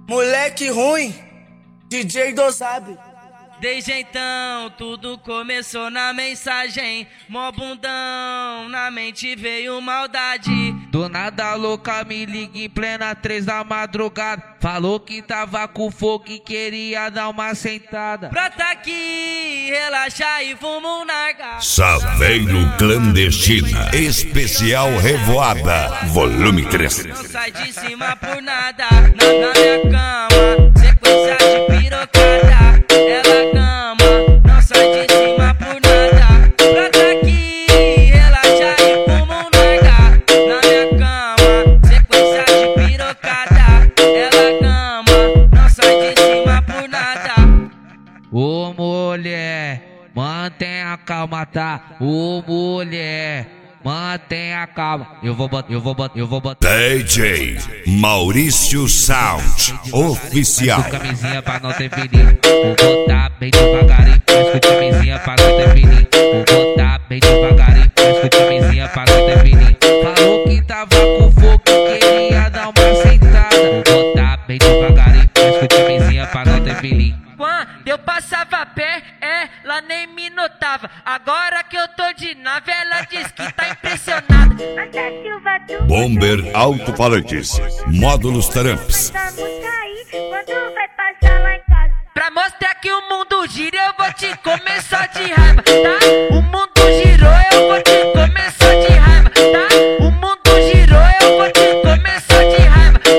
Moleque ruim, DJ Dosab. Desde então, tudo começou na mensagem. Mó bundão, na mente veio maldade. Do nada a louca me liga em plena 3 da madrugada. Falou que tava com fogo e queria dar uma sentada. Brota aqui, relaxa e fuma um narga. Saveiro Clandestina, especial Revoada, volume 3. Não sai de cima por nada. Na minha cama, sequência de pirocada. Ela cama, não sai de cima por nada. Brota aqui, relaxa e fuma um narga. Na minha cama, sequência de pirocada. Ela cama, não sai de cima por nada. Ô mulher, mantenha a calma, tá? Ô mulher, mantenha a calma. Eu vou botar. DJ Maurício Sound, oficial. Com camisinha pra não ter perigo. Vou botar bem devagarinho, mas com camisinha pra não ter perigo. Vou botar bem devagarinho, mas com camisinha pra não ter perigo. Falou que tava com fogo e queria dar uma sentada. Vou botar bem devagarinho, mas com camisinha pra não ter perigo. Quando eu passava a pé, ela nem me notava. Agora que eu tô de nave, ela diz que tá impressionada. Bomber Alto-Falantes, módulos Tramps. Pra mostrar que o mundo gira, eu vou te comer só de raiva, tá? O mundo girou, eu vou te comer só de raiva, tá? O mundo girou, eu vou te comer só de raiva, tá?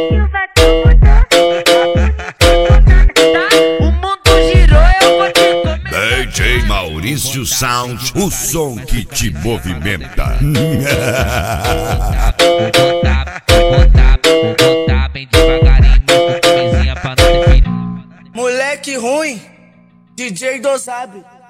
O mundo girou, eu vou te comer. DJ Maurício Sound, o som que te movimenta. Vou botar bem devagarinho, mas com camisinha pra não ter perigo. Moleque ruim, DJ Dosab.